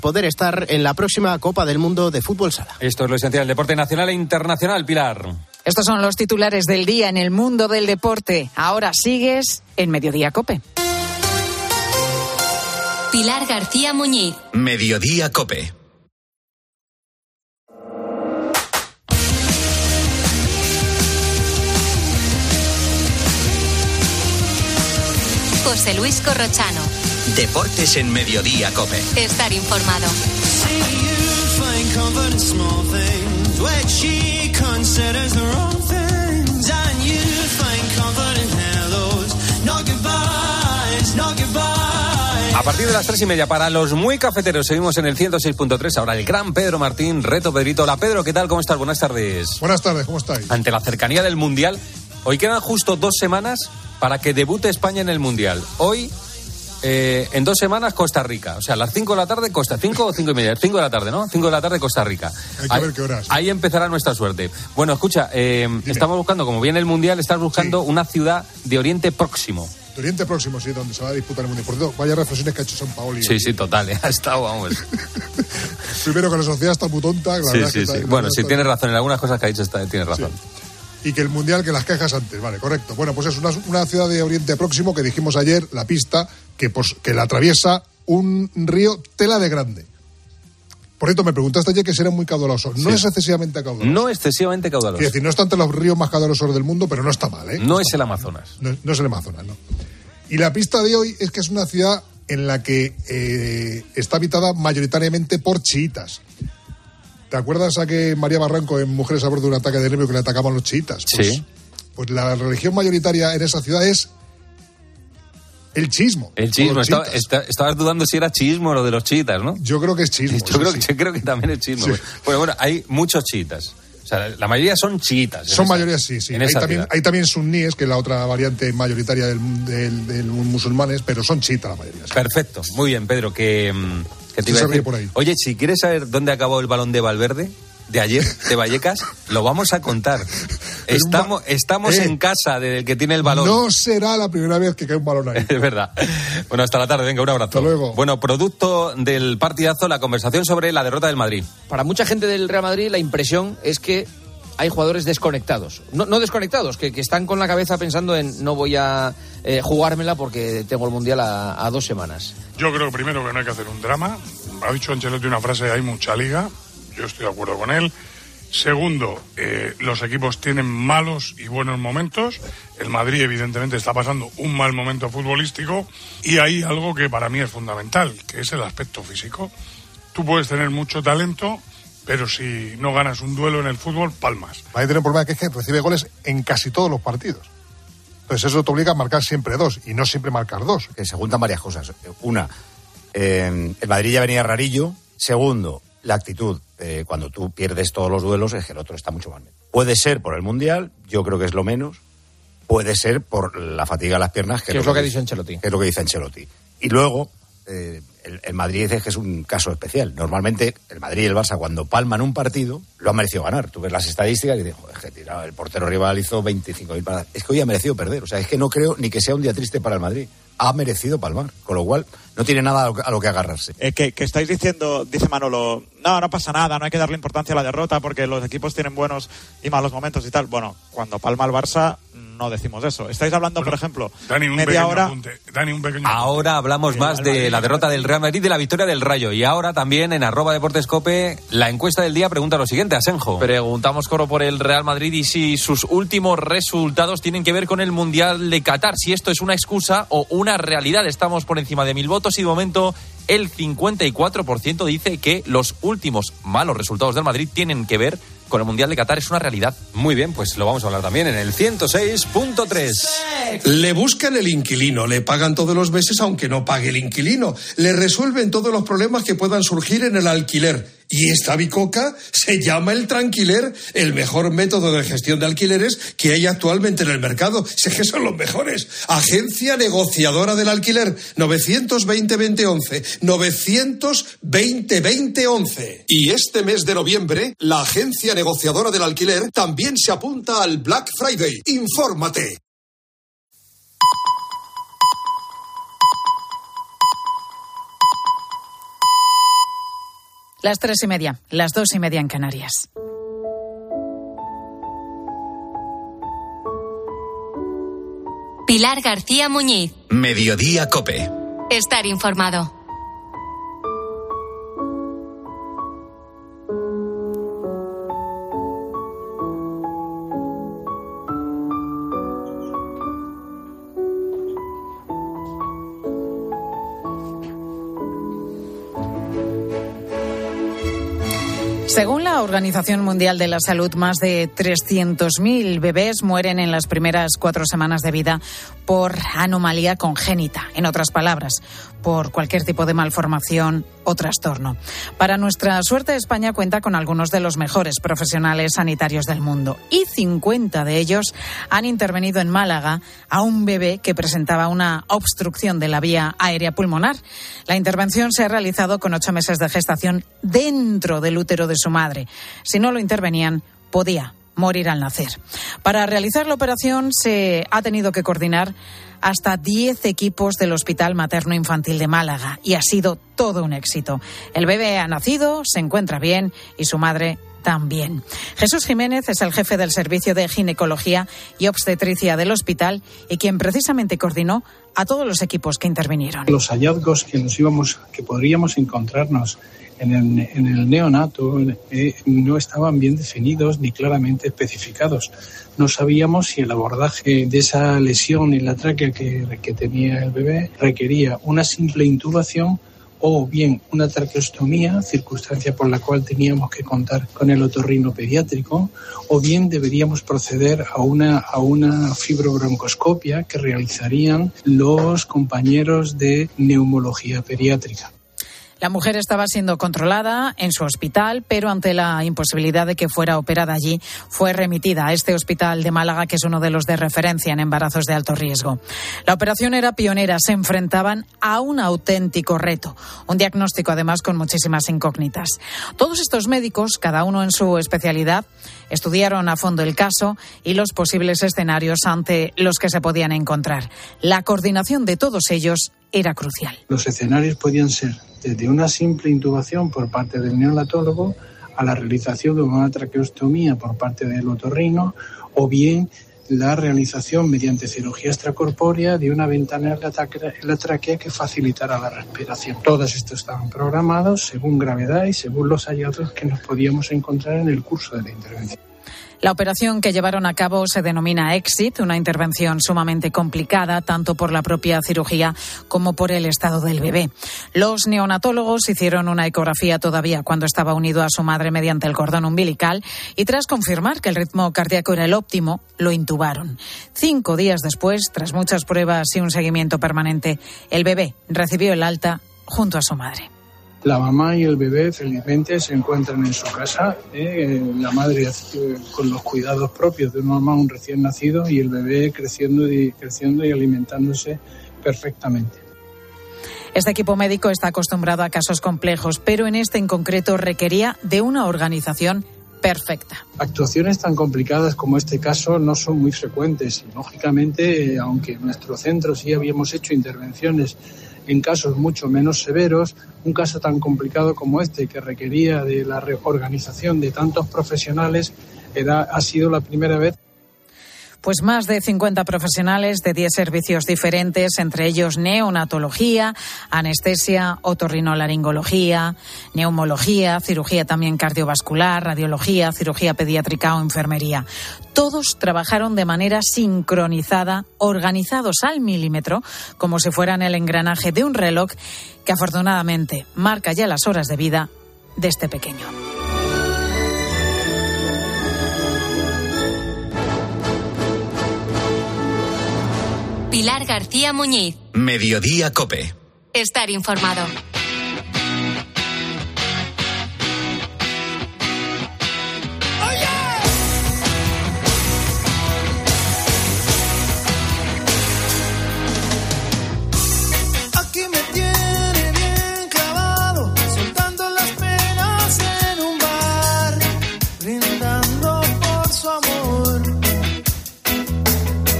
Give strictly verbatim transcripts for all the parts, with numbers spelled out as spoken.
poder estar en la próxima Copa del Mundo de Fútbol Sala. Esto es lo esencial del deporte nacional e internacional, Pilar. Estos son los titulares del día en el mundo del deporte. Ahora sigues en Mediodía COPE. Pilar García Muñiz. Mediodía COPE. José Luis Corrochano. Deportes en Mediodía COPE. Estar informado. A partir de las tres y media, para los muy cafeteros, seguimos en el ciento seis punto tres. Ahora el gran Pedro Martín, Reto Pedrito. Hola Pedro, ¿qué tal? ¿Cómo estás? Buenas tardes. Buenas tardes, ¿cómo estáis? Ante la cercanía del Mundial, hoy quedan justo dos semanas para que debute España en el Mundial. Hoy, eh, en dos semanas, Costa Rica. O sea, a las cinco de la tarde, Costa. ¿Cinco o cinco y media? Cinco de la tarde, ¿no? Cinco de la tarde, Costa Rica. Hay que ahí, ver qué horas. Ahí empezará nuestra suerte. Bueno, escucha, eh, estamos buscando, como viene el Mundial, estás buscando sí. una ciudad de Oriente Próximo. De Oriente Próximo, sí, donde se va a disputar el Mundial. Por cierto, vaya reflexiones que ha hecho San Paoli. Sí, sí, total, eh, ha estado, vamos. Primero que la sociedad está muy tonta. La sí, verdad sí, que sí. está, Bueno, sí, está... tienes razón. En algunas cosas que ha dicho está, tienes razón. Sí. Y que el Mundial, que las quejas antes, vale, correcto. Bueno, pues es una, una ciudad de Oriente Próximo que dijimos ayer, la pista, que, pues, que la atraviesa un río tela de grande. Por cierto, me preguntaste ayer que si era muy caudaloso. No sí. es excesivamente caudaloso. No excesivamente caudaloso. Quiero decir, no está entre los ríos más caudalosos del mundo, pero no está mal, ¿eh? No, no es el mal. Amazonas. No, no es el Amazonas, no. Y la pista de hoy es que es una ciudad en la que eh, está habitada mayoritariamente por chiitas. ¿Te acuerdas a que María Barranco en Mujeres a bordo de un ataque de nervio que le atacaban los chiitas? Pues, sí. Pues la religión mayoritaria en esa ciudad es el chiismo. El chiismo. Estaba, está, estabas dudando si era chiismo o lo de los chiitas, ¿no? Yo creo que es chiismo. Yo, sí, creo, sí. yo creo que también es chiismo. Sí. Bueno, bueno, hay muchos chiitas. O sea, la mayoría son chiitas. Son mayoría, sí, sí. Hay también, hay también suníes, que es la otra variante mayoritaria del, del, del musulmanes, pero son chiitas la mayoría. Sí. Perfecto. Muy bien, Pedro, que, que te iba sí, a decir. Por ahí. Oye, si quieres saber dónde acabó el balón de Valverde, de ayer, de Vallecas, lo vamos a contar. Estamos, estamos eh, en casa del que tiene el balón. No será la primera vez que cae un balón ahí. Es verdad. Bueno, hasta la tarde, venga, un abrazo. Hasta luego. Bueno, producto del partidazo, la conversación sobre la derrota del Madrid. Para mucha gente del Real Madrid, la impresión es que hay jugadores desconectados. No, no desconectados, que, que están con la cabeza pensando en no voy a eh, jugármela porque tengo el Mundial a, a dos semanas. Yo creo primero que no hay que hacer un drama. Ha dicho Ancelotti una frase, hay mucha liga. Yo estoy de acuerdo con él. Segundo, eh, los equipos tienen malos y buenos momentos. El Madrid, evidentemente, está pasando un mal momento futbolístico. Y hay algo que para mí es fundamental, que es el aspecto físico. Tú puedes tener mucho talento, pero si no ganas un duelo en el fútbol, palmas. Va a tener un problema que es que recibe goles en casi todos los partidos. Entonces eso te obliga a marcar siempre dos y no siempre marcar dos. Que se juntan varias cosas. Una, eh, el Madrid ya venía rarillo. Segundo, la actitud. Eh, cuando tú pierdes todos los duelos es que el otro está mucho mal. Puede ser por el Mundial, yo creo que es lo menos. Puede ser por la fatiga de las piernas. Que es lo que, que dice Ancelotti. Que es lo que dice Ancelotti. Y luego, eh, el, el Madrid dice que es un caso especial. Normalmente, el Madrid y el Barça, cuando palman un partido, lo han merecido ganar. Tú ves las estadísticas y dices, joder, que tirado, el portero rival hizo veinticinco mil paradas. Es que hoy ha merecido perder. O sea, es que no creo ni que sea un día triste para el Madrid. Ha merecido palmar, con lo cual no tiene nada a lo que, a lo que agarrarse. Eh, que, que estáis diciendo, dice Manolo, no, no pasa nada, no hay que darle importancia a la derrota porque los equipos tienen buenos y malos momentos y tal. Bueno, cuando palma el Barça, no decimos eso. Estáis hablando, bueno, por ejemplo, Dani, un media hora... Apunte. Dani, un pequeño ahora apunte. hablamos más de la derrota del Real Madrid, de la victoria del Rayo. Y ahora también en arroba Deportes Cope, la encuesta del día pregunta lo siguiente, Asenjo. Preguntamos, Coro, por el Real Madrid y si sus últimos resultados tienen que ver con el Mundial de Qatar. Si esto es una excusa o una realidad. Estamos por encima de mil votos y de momento el cincuenta y cuatro por ciento dice que los últimos malos resultados del Madrid tienen que ver con el Mundial de Qatar. Es una realidad. Muy bien, pues lo vamos a hablar también en el ciento seis punto tres. Le buscan el inquilino, le pagan todos los meses aunque no pague el inquilino, le resuelven todos los problemas que puedan surgir en el alquiler. Y esta bicoca se llama el Tranquiler, el mejor método de gestión de alquileres que hay actualmente en el mercado. Sé que son los mejores. Agencia negociadora del alquiler, novecientos veinte veinte once, novecientos veinte veinte once. Y este mes de noviembre, la agencia negociadora del alquiler también se apunta al Black Friday. Infórmate. Las tres y media, las dos y media en Canarias. Pilar García Muñiz. Mediodía COPE. Estar informado. Según la Organización Mundial de la Salud, más de trescientos mil bebés mueren en las primeras cuatro semanas de vida por anomalía congénita. En otras palabras, por cualquier tipo de malformación o trastorno. Para nuestra suerte, España cuenta con algunos de los mejores profesionales sanitarios del mundo y cincuenta de ellos han intervenido en Málaga a un bebé que presentaba una obstrucción de la vía aérea pulmonar. La intervención se ha realizado con ocho meses de gestación dentro del útero de su madre. Si no lo intervenían, podía morir al nacer. Para realizar la operación se ha tenido que coordinar hasta diez equipos del Hospital Materno Infantil de Málaga y ha sido todo un éxito. El bebé ha nacido, se encuentra bien y su madre también. Jesús Jiménez es el jefe del Servicio de Ginecología y Obstetricia del hospital y quien precisamente coordinó a todos los equipos que intervinieron. Los hallazgos que nos íbamos, que podríamos encontrarnos en el, en el neonato eh, no estaban bien definidos ni claramente especificados. No sabíamos si el abordaje de esa lesión en la tráquea que, que tenía el bebé requería una simple intubación o bien una traqueostomía, circunstancia por la cual teníamos que contar con el otorrino pediátrico, o bien deberíamos proceder a una, a una fibrobroncoscopia que realizarían los compañeros de neumología pediátrica. La mujer estaba siendo controlada en su hospital, pero ante la imposibilidad de que fuera operada allí, fue remitida a este hospital de Málaga, que es uno de los de referencia en embarazos de alto riesgo. La operación era pionera, se enfrentaban a un auténtico reto, un diagnóstico además con muchísimas incógnitas. Todos estos médicos, cada uno en su especialidad, estudiaron a fondo el caso y los posibles escenarios ante los que se podían encontrar. La coordinación de todos ellos era crucial. Los escenarios podían ser desde una simple intubación por parte del neonatólogo a la realización de una traqueostomía por parte del otorrino o bien la realización mediante cirugía extracorpórea de una ventana en la, tráquea, en la tráquea que facilitara la respiración. Todos estos estaban programados según gravedad y según los hallazgos que nos podíamos encontrar en el curso de la intervención. La operación que llevaron a cabo se denomina EXIT, una intervención sumamente complicada tanto por la propia cirugía como por el estado del bebé. Los neonatólogos hicieron una ecografía todavía cuando estaba unido a su madre mediante el cordón umbilical y tras confirmar que el ritmo cardíaco era el óptimo, lo intubaron. Cinco días después, tras muchas pruebas y un seguimiento permanente, el bebé recibió el alta junto a su madre. La mamá y el bebé felizmente se encuentran en su casa, eh, la madre eh, con los cuidados propios de una mamá, un recién nacido, y el bebé creciendo y, creciendo y alimentándose perfectamente. Este equipo médico está acostumbrado a casos complejos, pero en este en concreto requería de una organización perfecta. Actuaciones tan complicadas como este caso no son muy frecuentes y, lógicamente, eh, aunque en nuestro centro sí habíamos hecho intervenciones en casos mucho menos severos, un caso tan complicado como este, que requería de la reorganización de tantos profesionales, era, ha sido la primera vez. Pues más de cincuenta profesionales de diez servicios diferentes, entre ellos neonatología, anestesia, otorrinolaringología, neumología, cirugía también cardiovascular, radiología, cirugía pediátrica o enfermería. Todos trabajaron de manera sincronizada, organizados al milímetro, como si fueran el engranaje de un reloj que afortunadamente marca ya las horas de vida de este pequeño. Pilar García Muñiz. Mediodía COPE. Estar informado.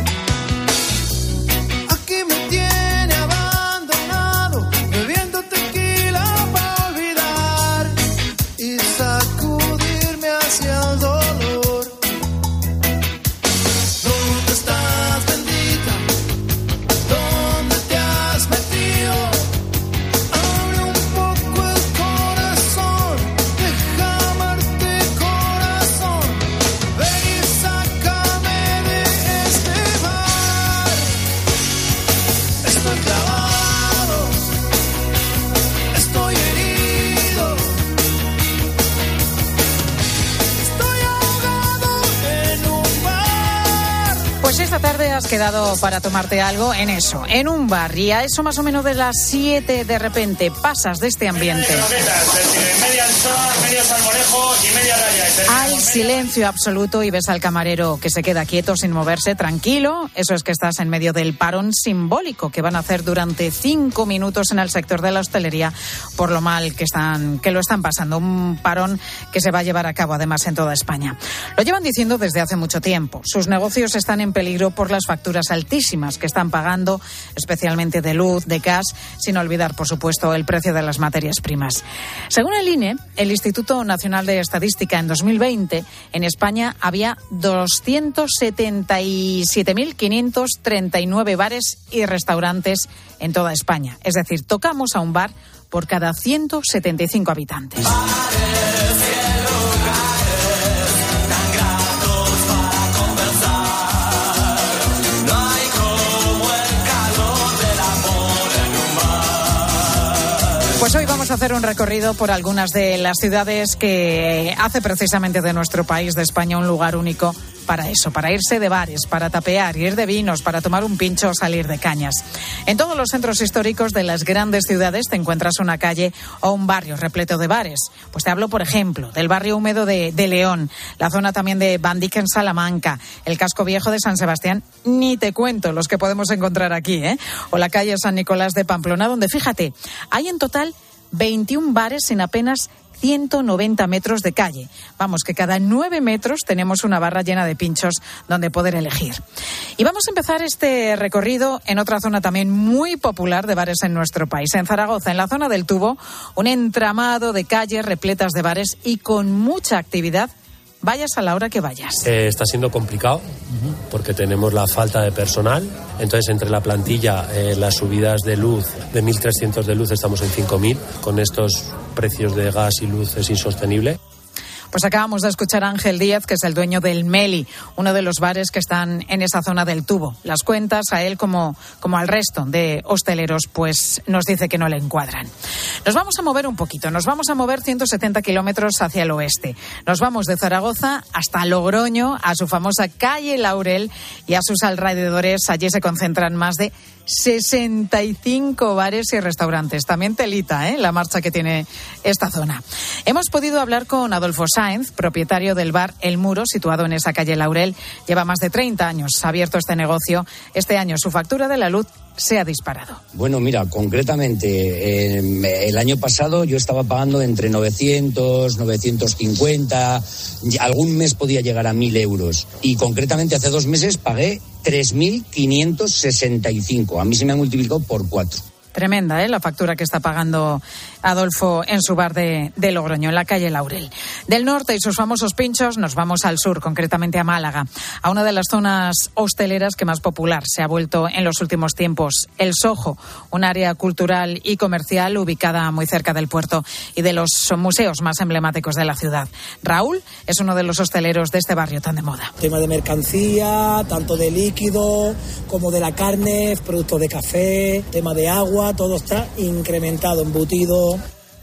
Aquí me tiene abandonado, bebiéndote esta tarde has quedado para tomarte algo en eso, en un bar, y a eso más o menos de las siete de repente pasas de este ambiente al silencio absoluto y ves al camarero que se queda quieto sin moverse, tranquilo. Eso es que estás en medio del parón simbólico que van a hacer durante cinco minutos en el sector de la hostelería por lo mal que están, que lo están pasando. Un parón que se va a llevar a cabo además en toda España. Lo llevan diciendo desde hace mucho tiempo. Sus negocios están en peligro por las facturas altísimas que están pagando, especialmente de luz, de gas, sin olvidar, por supuesto, el precio de las materias primas. Según el I N E, el Instituto Nacional de Estadística, en dos mil veinte, en España había doscientos setenta y siete mil quinientos treinta y nueve bares y restaurantes en toda España. Es decir, tocamos a un bar por cada ciento setenta y cinco habitantes. Pues hoy vamos a hacer un recorrido por algunas de las ciudades que hace precisamente de nuestro país, de España, un lugar único para eso, para irse de bares, para tapear, ir de vinos, para tomar un pincho o salir de cañas. En todos los centros históricos de las grandes ciudades te encuentras una calle o un barrio repleto de bares. Pues te hablo, por ejemplo, del barrio húmedo de, de León, la zona también de Bandic en Salamanca, el casco viejo de San Sebastián, ni te cuento los que podemos encontrar aquí, ¿eh? O la calle San Nicolás de Pamplona, donde, fíjate, hay en total veintiún bares en apenas ciento noventa metros de calle. Vamos, que cada nueve metros tenemos una barra llena de pinchos donde poder elegir. Y vamos a empezar este recorrido en otra zona también muy popular de bares en nuestro país. En Zaragoza, en la zona del Tubo, un entramado de calles repletas de bares y con mucha actividad, vayas a la hora que vayas. Eh, está siendo complicado porque tenemos la falta de personal. Entonces, entre la plantilla, eh, las subidas de luz, de mil trescientos de luz estamos en cinco mil. Con estos precios de gas y luz es insostenible. Pues acabamos de escuchar a Ángel Díaz, que es el dueño del Meli, uno de los bares que están en esa zona del Tubo. Las cuentas a él como, como al resto de hosteleros, pues nos dice que no le encuadran. Nos vamos a mover un poquito, nos vamos a mover ciento setenta kilómetros hacia el oeste. Nos vamos de Zaragoza hasta Logroño, a su famosa calle Laurel y a sus alrededores. Allí se concentran más de sesenta y cinco bares y restaurantes. También telita, ¿eh?, la marcha que tiene esta zona. Hemos podido hablar con Adolfo Sáenz, propietario del bar El Muro, situado en esa calle Laurel. Lleva más de treinta años abierto este negocio. Este año su factura de la luz se ha disparado. Bueno, mira, concretamente, eh, el año pasado yo estaba pagando entre novecientos, novecientos cincuenta, algún mes podía llegar a mil euros. Y concretamente hace dos meses pagué tres mil quinientos sesenta y cinco. A mí se me ha multiplicado por cuatro. Tremenda, ¿eh?, la factura que está pagando Adolfo en su bar de, de Logroño, en la calle Laurel. Del norte y sus famosos pinchos nos vamos al sur, concretamente a Málaga, a una de las zonas hosteleras que más popular se ha vuelto en los últimos tiempos, el Sojo, un área cultural y comercial ubicada muy cerca del puerto y de los museos más emblemáticos de la ciudad. Raúl es uno de los hosteleros de este barrio tan de moda. Tema de mercancía, tanto de líquido como de la carne, productos de café, tema de agua, todo está incrementado, embutido.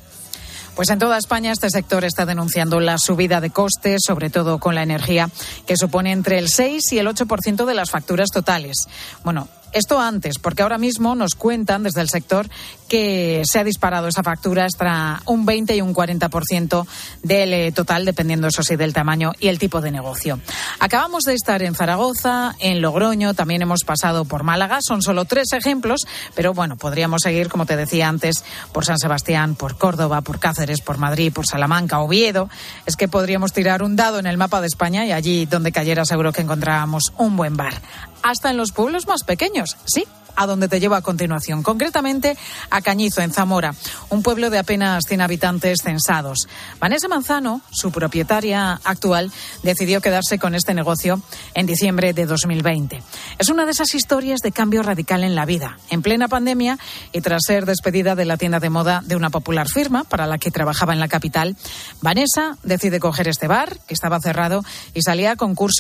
Pues en toda España este sector está denunciando la subida de costes, sobre todo con la energía, que supone entre el seis y el ocho por ciento de las facturas totales. Bueno, esto antes, porque ahora mismo nos cuentan desde el sector que se ha disparado esa factura hasta un veinte y un cuarenta por ciento del eh, total, dependiendo, eso sí, del tamaño y el tipo de negocio. Acabamos de estar en Zaragoza, en Logroño, también hemos pasado por Málaga. Son solo tres ejemplos, pero bueno, podríamos seguir, como te decía antes, por San Sebastián, por Córdoba, por Cáceres, por Madrid, por Salamanca, Oviedo. Es que podríamos tirar un dado en el mapa de España y allí donde cayera seguro que encontrábamos un buen bar. Hasta en los pueblos más pequeños, sí, a donde te llevo a continuación, concretamente a Cañizo, en Zamora, un pueblo de apenas cien habitantes censados. Vanessa Manzano, su propietaria actual, decidió quedarse con este negocio en diciembre de dos mil veinte. Es una de esas historias de cambio radical en la vida. En plena pandemia y tras ser despedida de la tienda de moda de una popular firma para la que trabajaba en la capital, Vanessa decide coger este bar, que estaba cerrado, y salía a concurso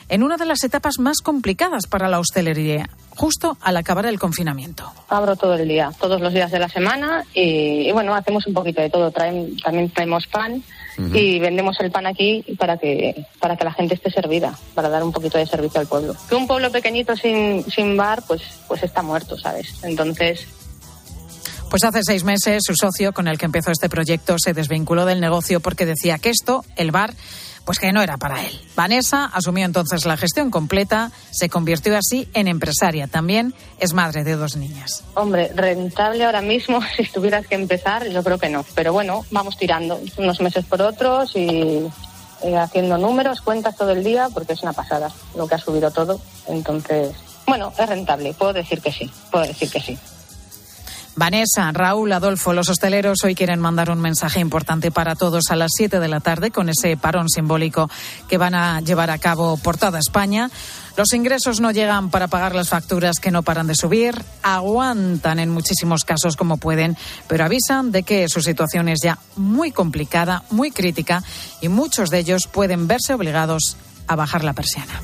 en una de las etapas más complicadas para la hostelería, justo al acabar el confinamiento. Abro todo el día, todos los días de la semana y, y bueno, hacemos un poquito de todo. Traen, también traemos pan uh-huh. y vendemos el pan aquí para que para que la gente esté servida, para dar un poquito de servicio al pueblo. Que un pueblo pequeñito sin, sin bar, pues, pues está muerto, ¿sabes? Entonces... Pues hace seis meses su socio con el que empezó este proyecto se desvinculó del negocio porque decía que esto, el bar, pues que no era para él. Vanessa asumió entonces la gestión completa, se convirtió así en empresaria. También es madre de dos niñas. Hombre, rentable ahora mismo, si tuvieras que empezar, yo creo que no. Pero bueno, vamos tirando unos meses por otros y, y haciendo números, cuentas todo el día, porque es una pasada lo que ha subido todo. Entonces, bueno, es rentable, puedo decir que sí, puedo decir que sí. Vanessa, Raúl, Adolfo, los hosteleros hoy quieren mandar un mensaje importante para todos a las siete de la tarde con ese parón simbólico que van a llevar a cabo por toda España. Los ingresos no llegan para pagar las facturas que no paran de subir, aguantan en muchísimos casos como pueden, pero avisan de que su situación es ya muy complicada, muy crítica y muchos de ellos pueden verse obligados a bajar la persiana.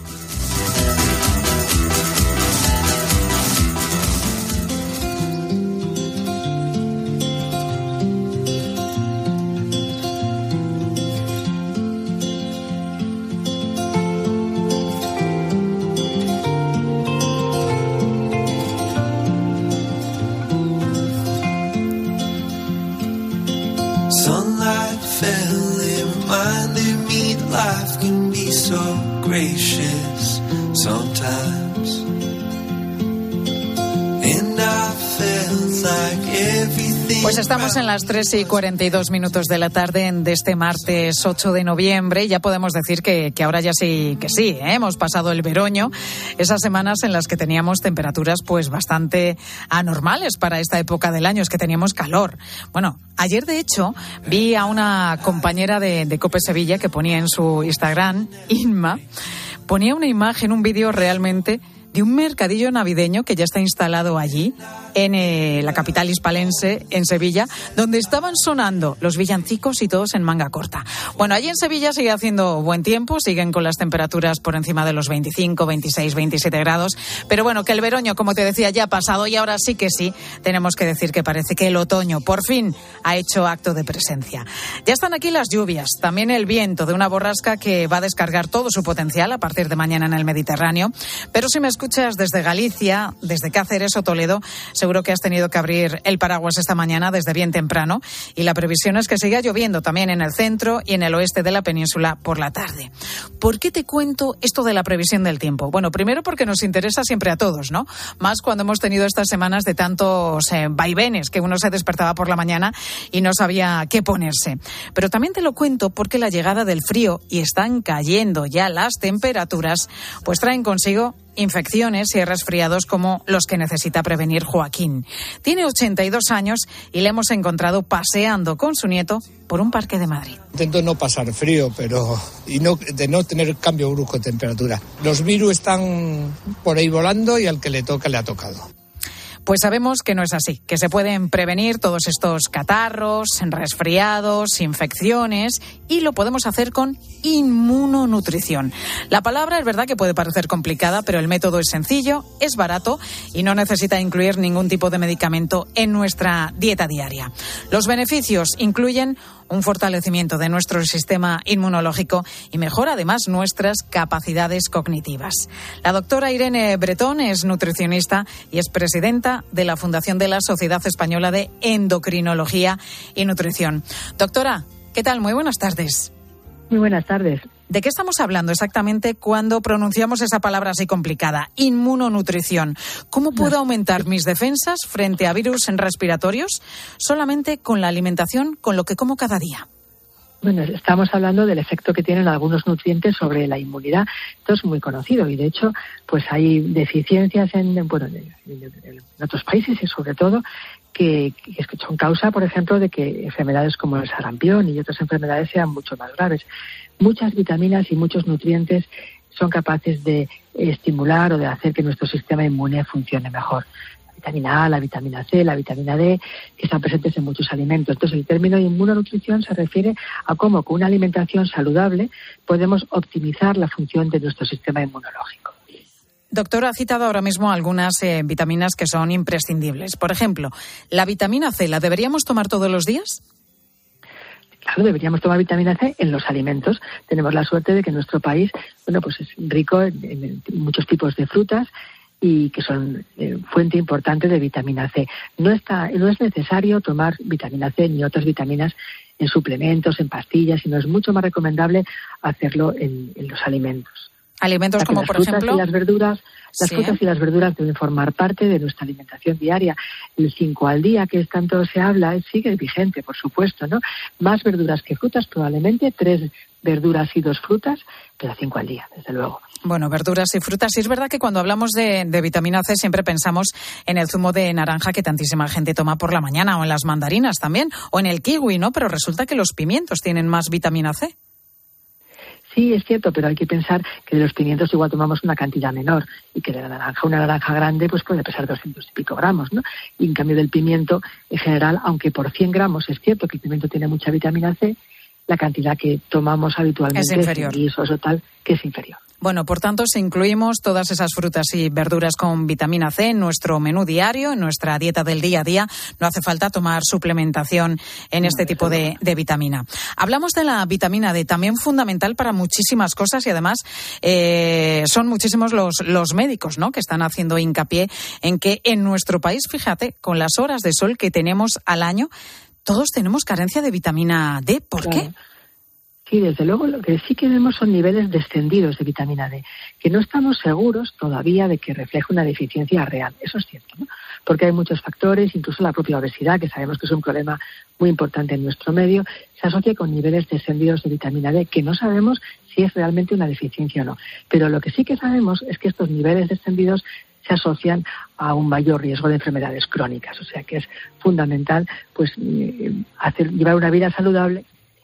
Gracious sometimes, and I felt like everything. Pues estamos en las tres y cuarenta y dos minutos de la tarde de este martes ocho de noviembre. Ya podemos decir que, que ahora ya sí que sí, ¿eh? Hemos pasado el veroño, esas semanas en las que teníamos temperaturas pues bastante anormales para esta época del año, es que teníamos calor. Bueno, ayer de hecho vi a una compañera de, de COPE Sevilla que ponía en su Instagram, Inma, ponía una imagen, un vídeo realmente de un mercadillo navideño que ya está instalado allí, en eh, la capital hispalense, en Sevilla, donde estaban sonando los villancicos y todos en manga corta. Bueno, allí en Sevilla sigue haciendo buen tiempo, siguen con las temperaturas por encima de los veinticinco, veintiséis, veintisiete grados, pero bueno, que el veroño, como te decía, ya ha pasado y ahora sí que sí, tenemos que decir que parece que el otoño por fin ha hecho acto de presencia. Ya están aquí las lluvias, también el viento de una borrasca que va a descargar todo su potencial a partir de mañana en el Mediterráneo, pero si me escuchas desde Galicia, desde Cáceres o Toledo, seguro que has tenido que abrir el paraguas esta mañana desde bien temprano y la previsión es que siga lloviendo también en el centro y en el oeste de la península por la tarde. ¿Por qué te cuento esto de la previsión del tiempo? Bueno, primero porque nos interesa siempre a todos, ¿no? Más cuando hemos tenido estas semanas de tantos eh, vaivenes que uno se despertaba por la mañana y no sabía qué ponerse. Pero también te lo cuento porque la llegada del frío y están cayendo ya las temperaturas, pues traen consigo infecciones y resfriados como los que necesita prevenir Joaquín. Tiene ochenta y dos años y le hemos encontrado paseando con su nieto por un parque de Madrid. Intento no pasar frío, pero y no de no tener cambio brusco de temperatura. Los virus están por ahí volando y al que le toca le ha tocado. Pues sabemos que no es así, que se pueden prevenir todos estos catarros, resfriados, infecciones y lo podemos hacer con inmunonutrición. La palabra es verdad que puede parecer complicada, pero el método es sencillo, es barato y no necesita incluir ningún tipo de medicamento en nuestra dieta diaria. Los beneficios incluyen un fortalecimiento de nuestro sistema inmunológico y mejora además nuestras capacidades cognitivas. La doctora Irene Bretón es nutricionista y es presidenta de la Fundación de la Sociedad Española de Endocrinología y Nutrición. Doctora, ¿qué tal? Muy buenas tardes. Muy buenas tardes. ¿De qué estamos hablando exactamente cuando pronunciamos esa palabra así complicada? Inmunonutrición. ¿Cómo puedo aumentar mis defensas frente a virus respiratorios solamente con la alimentación, con lo que como cada día? Bueno, estamos hablando del efecto que tienen algunos nutrientes sobre la inmunidad. Esto es muy conocido y, de hecho, pues hay deficiencias en, bueno, en, en otros países y, sobre todo, que, que son causa, por ejemplo, de que enfermedades como el sarampión y otras enfermedades sean mucho más graves. Muchas vitaminas y muchos nutrientes son capaces de estimular o de hacer que nuestro sistema inmune funcione mejor. vitamina A, la vitamina C, la vitamina D, que están presentes en muchos alimentos. Entonces, el término inmunonutrición se refiere a cómo con una alimentación saludable podemos optimizar la función de nuestro sistema inmunológico. Doctor, ha citado ahora mismo algunas eh, vitaminas que son imprescindibles. Por ejemplo, ¿la vitamina C la deberíamos tomar todos los días? Claro, deberíamos tomar vitamina C en los alimentos. Tenemos la suerte de que nuestro país, bueno, pues es rico en, en muchos tipos de frutas y que son eh, fuente importante de vitamina C. No está, no es necesario tomar vitamina C ni otras vitaminas en suplementos, en pastillas, sino es mucho más recomendable hacerlo en, en los alimentos. Alimentos como, por ejemplo, y las verduras, las sí. frutas y las verduras deben formar parte de nuestra alimentación diaria. El cinco al día, que tanto se habla, sigue vigente, por supuesto, ¿no? Más verduras que frutas, probablemente tres verduras y dos frutas, pero cinco al día, desde luego. Bueno, verduras y frutas. Sí, es verdad que cuando hablamos de, de vitamina C siempre pensamos en el zumo de naranja que tantísima gente toma por la mañana, o en las mandarinas también, o en el kiwi, ¿no? Pero resulta que los pimientos tienen más vitamina C. Sí, es cierto, pero hay que pensar que de los pimientos igual tomamos una cantidad menor y que de la naranja, una naranja grande, pues puede pesar doscientos y pico gramos, ¿no? Y en cambio del pimiento, en general, aunque por cien gramos es cierto que el pimiento tiene mucha vitamina C, la cantidad que tomamos habitualmente es inferior. Y eso es tal que es inferior. Bueno, por tanto, si incluimos todas esas frutas y verduras con vitamina C en nuestro menú diario, en nuestra dieta del día a día, no hace falta tomar suplementación en este tipo de, de vitamina. Hablamos de la vitamina D, también fundamental para muchísimas cosas y además eh, son muchísimos los, los médicos, ¿no?, que están haciendo hincapié en que en nuestro país, fíjate, con las horas de sol que tenemos al año, todos tenemos carencia de vitamina D. ¿Por claro. qué? Sí, desde luego lo que sí que vemos son niveles descendidos de vitamina D, que no estamos seguros todavía de que refleje una deficiencia real. Eso es cierto, ¿no? Porque hay muchos factores, incluso la propia obesidad, que sabemos que es un problema muy importante en nuestro medio, se asocia con niveles descendidos de vitamina D, que no sabemos si es realmente una deficiencia o no. Pero lo que sí que sabemos es que estos niveles descendidos se asocian a un mayor riesgo de enfermedades crónicas. O sea que es fundamental pues hacer, llevar una vida saludable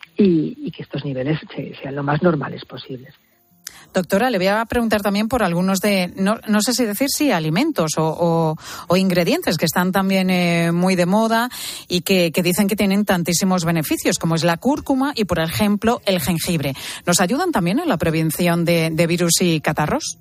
y, y que estos niveles se, sean lo más normales posibles. Doctora, le voy a preguntar también por algunos de, no, no sé si decir sí, alimentos o, o, o ingredientes que están también eh, muy de moda y que, que dicen que tienen tantísimos beneficios, como es la cúrcuma y, por ejemplo, el jengibre. ¿Nos ayudan también en la prevención de, de virus y catarros?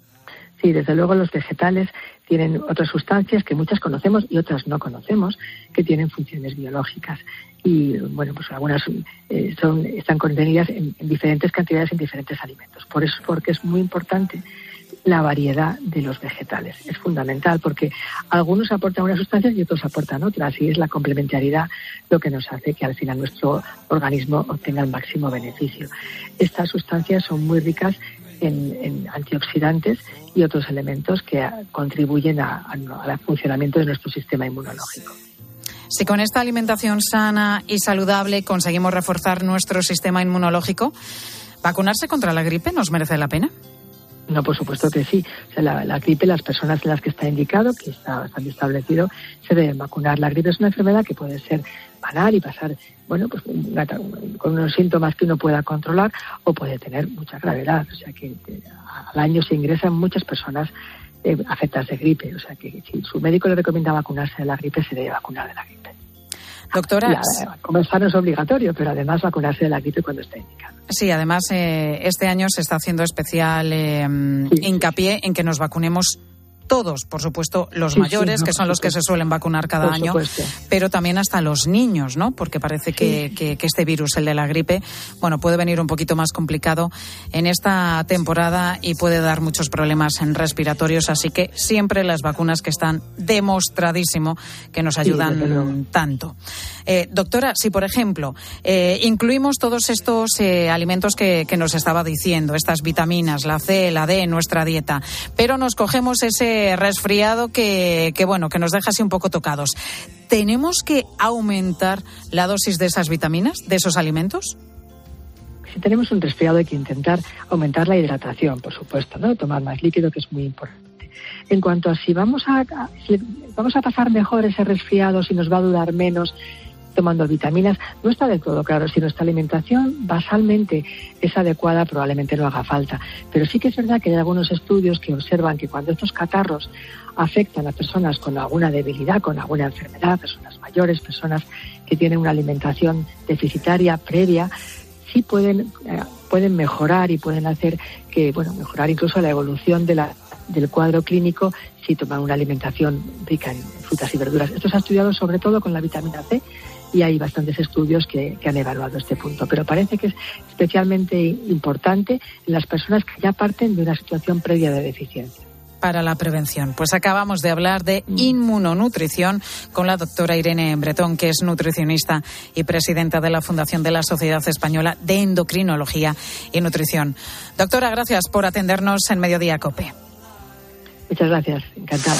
Sí, desde luego los vegetales tienen otras sustancias que muchas conocemos y otras no conocemos, que tienen funciones biológicas. Y, bueno, pues algunas eh, son, están contenidas en, en diferentes cantidades en diferentes alimentos. Por eso, porque es muy importante la variedad de los vegetales. Es fundamental porque algunos aportan unas sustancias y otros aportan otras. Y es la complementariedad lo que nos hace que al final nuestro organismo obtenga el máximo beneficio. Estas sustancias son muy ricas En, en antioxidantes y otros elementos que a, contribuyen a, a, al funcionamiento de nuestro sistema inmunológico. Si con esta alimentación sana y saludable conseguimos reforzar nuestro sistema inmunológico, ¿vacunarse contra la gripe nos merece la pena? No, por supuesto que sí. O sea, la, la gripe, las personas en las que está indicado, que está bastante establecido, se deben vacunar. La gripe es una enfermedad que puede ser banal y pasar, bueno, pues una, con unos síntomas que uno pueda controlar o puede tener mucha gravedad. O sea, que eh, al año se ingresan muchas personas eh, afectadas de gripe. O sea, que si su médico le recomienda vacunarse de la gripe, se debe vacunar de la gripe. Doctora, la, comenzar no es obligatorio, pero además vacunarse de la gripe cuando esté indicado. Sí, además eh, este año se está haciendo especial eh, sí, hincapié sí, sí. en que nos vacunemos todos, por supuesto, los sí, mayores, sí, no, que son los que se suelen vacunar cada por año, supuesto. Pero también hasta los niños, ¿no? Porque parece que, sí. que, que este virus, el de la gripe, bueno, puede venir un poquito más complicado en esta temporada y puede dar muchos problemas respiratorios, así que siempre las vacunas que están demostradísimo que nos ayudan sí, tanto. Eh, doctora, si por ejemplo eh, incluimos todos estos eh, alimentos que, que nos estaba diciendo, estas vitaminas, la C, la D en nuestra dieta, pero nos cogemos ese resfriado que, que bueno, que nos deja así un poco tocados, ¿tenemos que aumentar la dosis de esas vitaminas, de esos alimentos? Si tenemos un resfriado hay que intentar aumentar la hidratación, por supuesto, ¿no? Tomar más líquido, que es muy importante. En cuanto a si vamos a, a si vamos a pasar mejor ese resfriado, si nos va a durar menos, tomando vitaminas. No está del todo claro. Si nuestra alimentación basalmente es adecuada, probablemente no haga falta. Pero sí que es verdad que hay algunos estudios que observan que cuando estos catarros afectan a personas con alguna debilidad, con alguna enfermedad, personas mayores, personas que tienen una alimentación deficitaria previa, sí pueden, eh, pueden mejorar y pueden hacer que, bueno, mejorar incluso la evolución de la, del cuadro clínico si toman una alimentación rica en frutas y verduras. Esto se ha estudiado sobre todo con la vitamina C y hay bastantes estudios que, que han evaluado este punto. Pero parece que es especialmente importante en las personas que ya parten de una situación previa de deficiencia. Para la prevención. Pues acabamos de hablar de inmunonutrición con la doctora Irene Bretón, que es nutricionista y presidenta de la Fundación de la Sociedad Española de Endocrinología y Nutrición. Doctora, gracias por atendernos en Mediodía COPE. Muchas gracias, encantada.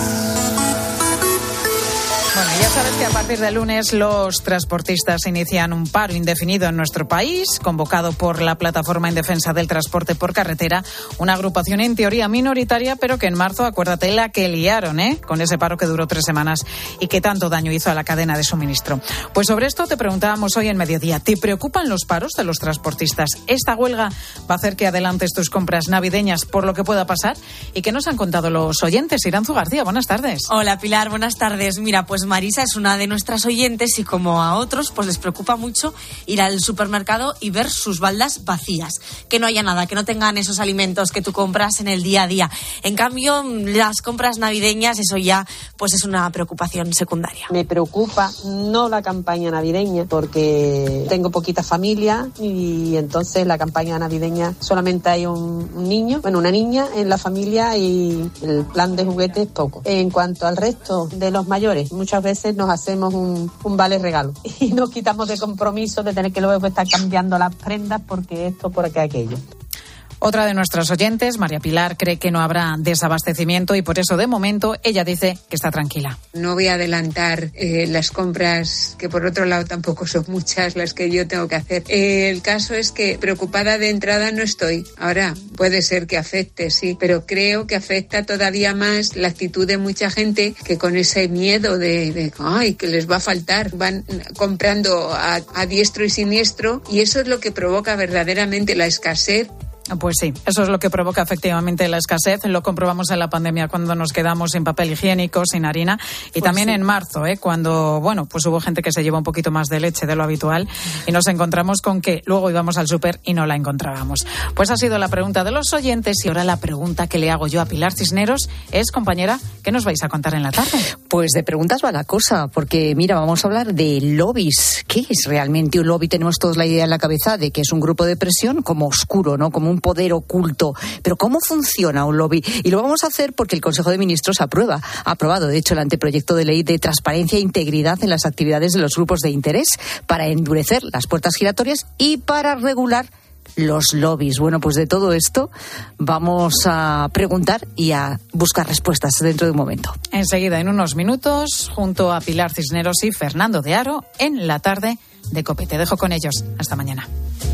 Bueno, ya sabes que a partir de lunes los transportistas inician un paro indefinido en nuestro país, convocado por la Plataforma en Defensa del Transporte por Carretera, una agrupación en teoría minoritaria, pero que en marzo, acuérdate, la que liaron, ¿eh? Con ese paro que duró tres semanas y que tanto daño hizo a la cadena de suministro. Pues sobre esto te preguntábamos hoy en Mediodía. ¿Te preocupan los paros de los transportistas? ¿Esta huelga va a hacer que adelantes tus compras navideñas por lo que pueda pasar? ¿Y qué nos han contado los oyentes? Iranzu García, buenas tardes. Hola Pilar, buenas tardes. Mira, pues Marisa es una de nuestras oyentes y como a otros pues les preocupa mucho ir al supermercado y ver sus baldas vacías, que no haya nada, que no tengan esos alimentos que tú compras en el día a día. En cambio, las compras navideñas, eso ya pues es una preocupación secundaria. Me preocupa no la campaña navideña porque tengo poquita familia y entonces la campaña navideña solamente hay un, un niño, bueno, una niña en la familia y el plan de juguetes poco. En cuanto al resto de los mayores, muchas veces nos hacemos un, un vale regalo y nos quitamos de compromiso de tener que luego estar cambiando las prendas porque esto, por acá, aquello. Otra de nuestras oyentes, María Pilar, cree que no habrá desabastecimiento y por eso, de momento, ella dice que está tranquila. No voy a adelantar eh, las compras, que por otro lado tampoco son muchas las que yo tengo que hacer. Eh, el caso es que preocupada de entrada no estoy. Ahora, puede ser que afecte, sí, pero creo que afecta todavía más la actitud de mucha gente que con ese miedo de, de ay, que les va a faltar, van comprando a, a diestro y siniestro y eso es lo que provoca verdaderamente la escasez. Pues sí, eso es lo que provoca efectivamente la escasez. Lo comprobamos en la pandemia cuando nos quedamos sin papel higiénico, sin harina y pues también sí. En marzo, ¿eh? Cuando, bueno, pues hubo gente que se llevó un poquito más de leche de lo habitual y nos encontramos con que luego íbamos al súper y no la encontrábamos. Pues ha sido la pregunta de los oyentes y ahora la pregunta que le hago yo a Pilar Cisneros es, compañera, ¿qué nos vais a contar en la tarde? Pues de preguntas va la cosa, porque mira, vamos a hablar de lobbies. ¿Qué es realmente un lobby? Tenemos todos la idea en la cabeza de que es un grupo de presión como oscuro, ¿no? Como un poder oculto. Pero ¿cómo funciona un lobby? Y lo vamos a hacer porque el Consejo de Ministros aprueba, ha aprobado, de hecho, el anteproyecto de ley de transparencia e integridad en las actividades de los grupos de interés para endurecer las puertas giratorias y para regular los lobbies. Bueno, pues de todo esto vamos a preguntar y a buscar respuestas dentro de un momento. Enseguida, en unos minutos, junto a Pilar Cisneros y Fernando de Aro, en la tarde de COPE. Te dejo con ellos. Hasta mañana.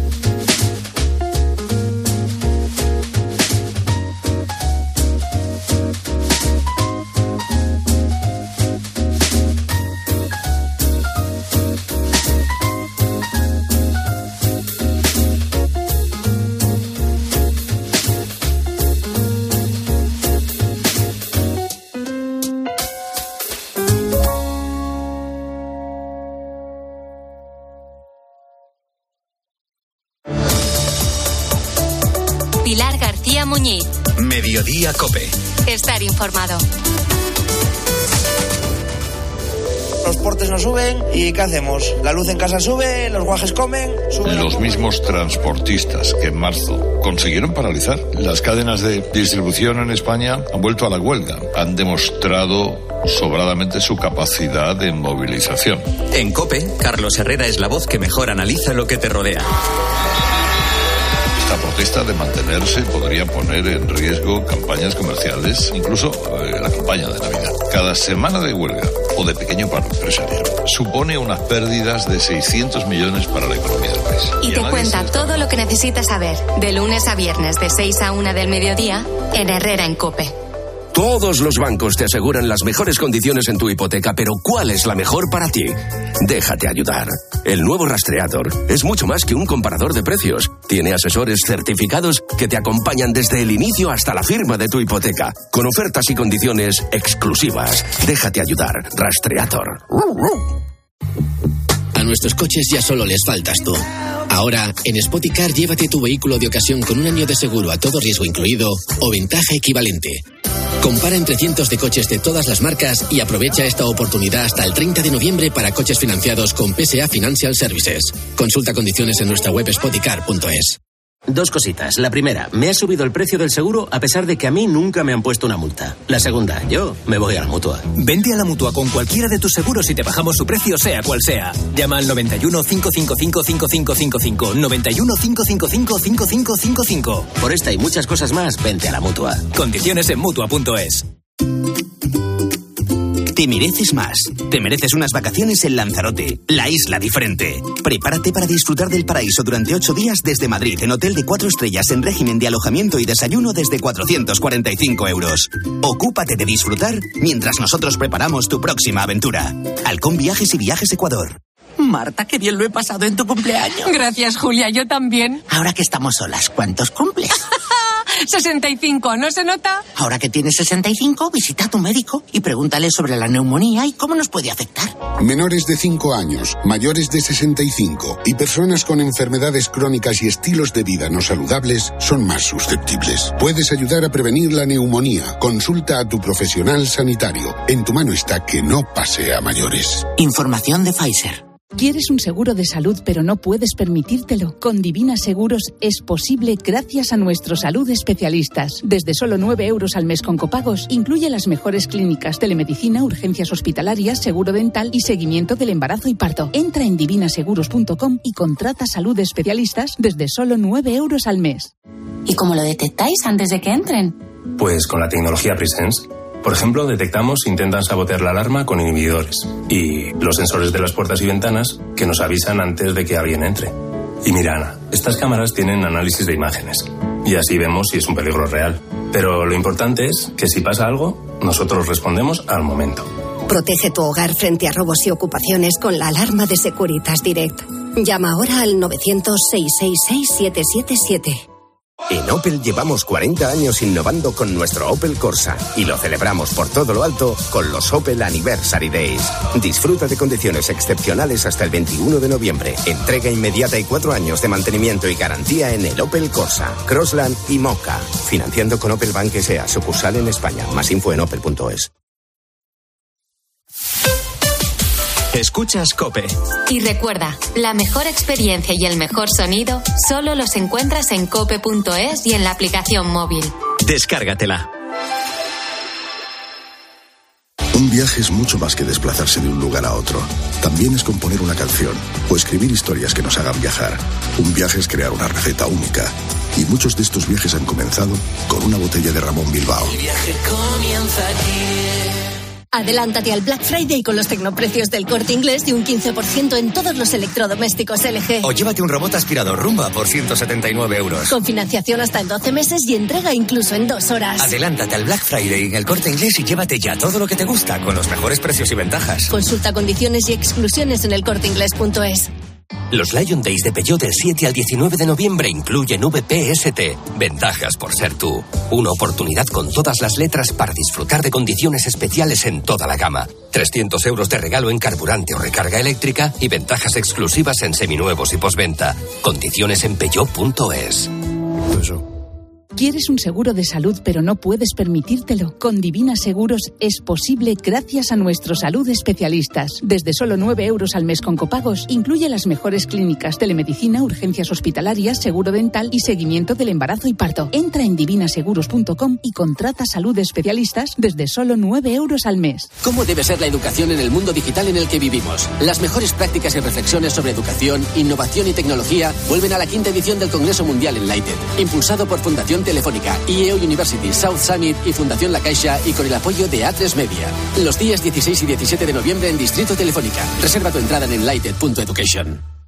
Pilar García Muñiz. Mediodía COPE. Estar informado. Los portes no suben y ¿qué hacemos? La luz en casa sube, los guajes comen... Sube los mismos transportistas que en marzo consiguieron paralizar las cadenas de distribución en España han vuelto a la huelga. Han demostrado sobradamente su capacidad de movilización. En COPE, Carlos Herrera es la voz que mejor analiza lo que te rodea. La protesta de mantenerse podría poner en riesgo campañas comerciales, incluso eh, la campaña de Navidad. Cada semana de huelga o de pequeño paro empresarial supone unas pérdidas de seiscientos millones para la economía del país. Y, y te cuenta todo lo que necesitas saber, de lunes a viernes, de seis a una del mediodía, en Herrera en COPE. Todos los bancos te aseguran las mejores condiciones en tu hipoteca, pero ¿cuál es la mejor para ti? Déjate ayudar. El nuevo Rastreator es mucho más que un comparador de precios. Tiene asesores certificados que te acompañan desde el inicio hasta la firma de tu hipoteca, con ofertas y condiciones exclusivas. Déjate ayudar. Rastreator. A nuestros coches ya solo les faltas tú. Ahora, en Spoticar, llévate tu vehículo de ocasión con un año de seguro a todo riesgo incluido o ventaja equivalente. Compara entre cientos de coches de todas las marcas y aprovecha esta oportunidad hasta el treinta de noviembre para coches financiados con P S A Financial Services. Consulta condiciones en nuestra web spoticar punto es. Dos cositas. La primera, me ha subido el precio del seguro a pesar de que a mí nunca me han puesto una multa. La segunda, yo me voy a la Mutua. Vente a la Mutua con cualquiera de tus seguros y te bajamos su precio sea cual sea. Llama al noventa y uno, cinco cinco cinco, cinco cinco cinco cinco, noventa y uno, cinco cinco cinco, cinco cinco cinco cinco. Por esta y muchas cosas más, vente a la Mutua. Condiciones en Mutua punto es. Te mereces más. Te mereces unas vacaciones en Lanzarote, la isla diferente. Prepárate para disfrutar del paraíso durante ocho días desde Madrid, en hotel de cuatro estrellas en régimen de alojamiento y desayuno desde cuatrocientos cuarenta y cinco euros. Ocúpate de disfrutar mientras nosotros preparamos tu próxima aventura. Halcón Viajes y Viajes Ecuador. Marta, qué bien lo he pasado en tu cumpleaños. Gracias, Julia, yo también. Ahora que estamos solas, ¿cuántos cumples? sesenta y cinco, ¿no se nota? Ahora que tienes sesenta y cinco, visita a tu médico y pregúntale sobre la neumonía y cómo nos puede afectar. Menores de cinco años, mayores de sesenta y cinco y personas con enfermedades crónicas y estilos de vida no saludables son más susceptibles. Puedes ayudar a prevenir la neumonía. Consulta a tu profesional sanitario. En tu mano está que no pase a mayores. Información de Pfizer. ¿Quieres un seguro de salud pero no puedes permitírtelo? Con Divina Seguros es posible gracias a nuestros salud especialistas. Desde solo nueve euros al mes con copagos, incluye las mejores clínicas, telemedicina, urgencias hospitalarias, seguro dental y seguimiento del embarazo y parto. Entra en divina seguros punto com y contrata salud especialistas desde solo nueve euros al mes. ¿Y cómo lo detectáis antes de que entren? Pues con la tecnología Presence. Por ejemplo, detectamos si intentan sabotear la alarma con inhibidores y los sensores de las puertas y ventanas que nos avisan antes de que alguien entre. Y mira, Ana, estas cámaras tienen análisis de imágenes y así vemos si es un peligro real. Pero lo importante es que si pasa algo, nosotros respondemos al momento. Protege tu hogar frente a robos y ocupaciones con la alarma de Securitas Direct. Llama ahora al novecientos, seiscientos sesenta y seis, siete siete siete. En Opel llevamos cuarenta años innovando con nuestro Opel Corsa y lo celebramos por todo lo alto con los Opel Anniversary Days. Disfruta de condiciones excepcionales hasta el veintiuno de noviembre. Entrega inmediata y cuatro años de mantenimiento y garantía en el Opel Corsa, Crossland y Mocha. Financiando con Opel Bank S A, sucursal en España. Más info en opel punto es. Escuchas COPE. Y recuerda, la mejor experiencia y el mejor sonido solo los encuentras en cope punto es y en la aplicación móvil. Descárgatela. Un viaje es mucho más que desplazarse de un lugar a otro. También es componer una canción o escribir historias que nos hagan viajar. Un viaje es crear una receta única. Y muchos de estos viajes han comenzado con una botella de Ramón Bilbao. El viaje comienza aquí. Adelántate al Black Friday con los tecnoprecios del Corte Inglés y un quince por ciento en todos los electrodomésticos L G. O llévate un robot aspirador Rumba por ciento setenta y nueve euros. Con financiación hasta en doce meses y entrega incluso en dos horas. Adelántate al Black Friday en el Corte Inglés y llévate ya todo lo que te gusta con los mejores precios y ventajas. Consulta condiciones y exclusiones en el corte inglés punto es. Los Lion Days de Peugeot del siete al diecinueve de noviembre incluyen V P S T. Ventajas por ser tú. Una oportunidad con todas las letras para disfrutar de condiciones especiales en toda la gama. trescientos euros de regalo en carburante o recarga eléctrica y ventajas exclusivas en seminuevos y postventa. Condiciones en peugeot punto es. ¿Quieres un seguro de salud pero no puedes permitírtelo? Con Divina Seguros es posible gracias a nuestros salud especialistas. Desde solo nueve euros al mes con copagos, incluye las mejores clínicas, telemedicina, urgencias hospitalarias, seguro dental y seguimiento del embarazo y parto. Entra en divina seguros punto com y contrata salud especialistas desde solo nueve euros al mes. ¿Cómo debe ser la educación en el mundo digital en el que vivimos? Las mejores prácticas y reflexiones sobre educación, innovación y tecnología vuelven a la quinta edición del Congreso Mundial Enlighted, impulsado por Fundación Telefónica, I E O University, South Summit y Fundación La Caixa y con el apoyo de A tres Media. Los días dieciséis y diecisiete de noviembre en Distrito Telefónica. Reserva tu entrada en enlighted punto education.